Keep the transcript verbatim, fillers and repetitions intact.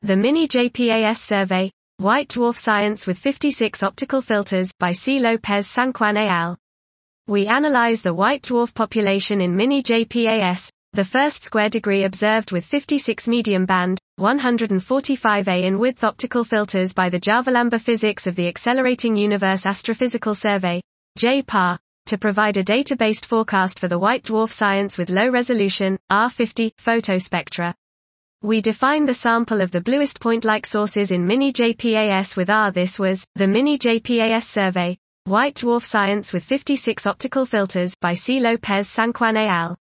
The Mini J P A S Survey, White Dwarf Science with fifty-six Optical Filters, by C. Lopez San Juan et al. We analyze the white dwarf population in Mini J P A S, the first square degree observed with fifty-six medium band, one hundred forty-five A in width optical filters by the Javalamba Physics of the Accelerating Universe Astrophysical Survey, J P A R, to provide a data-based forecast for the white dwarf science with low-resolution, R fifty, photospectra. We define the sample of the bluest point-like sources in Mini J P A S with R. This was, the Mini J P A S Survey, White Dwarf Science with fifty-six Optical Filters, by C. Lopez San Juan et al.